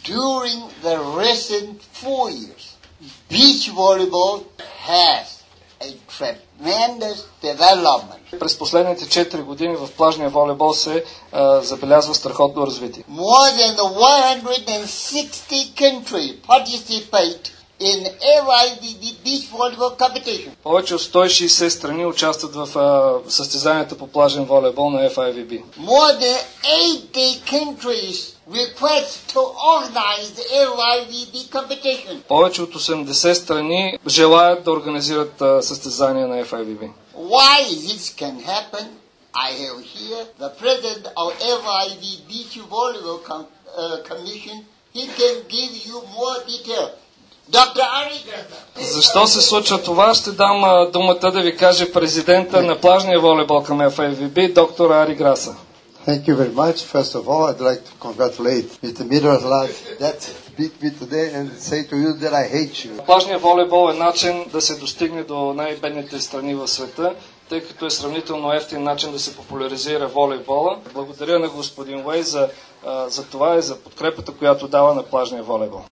During the recent 4 years, beach volleyball has a tremendous development. През последните 4 години в плажния волейбол се забелязва страхотно развитие. More than 160 countries participate in FIVB beach volleyball competition. Повече от 160 страни участват в състезанията по плажен волейбол на FIVB. More than 80 countries request to organize the FIVB competition. Повече от 80 страни желаят да организират състезания на FIVB. Why this can happen? I have here the president of FIVB Beach Volleyball Commission. He can give you more detail. Dr. Ari Grasa. Защо се случва това? Ще дам думата да ви каже президента на плажния волейбол към FIVB, доктор Ари Граса. Thank you very much. First of all, I'd like to congratulate Mr. Miroslav that beat me today and say to you that I hate you. Плажният волейбол е начин да се достигне до най-бедните страни в света, тъй като е сравнително евтин начин да се популяризира волейбола. Благодаря на господин Уей за това и за подкрепата, която дава на плажния волейбол.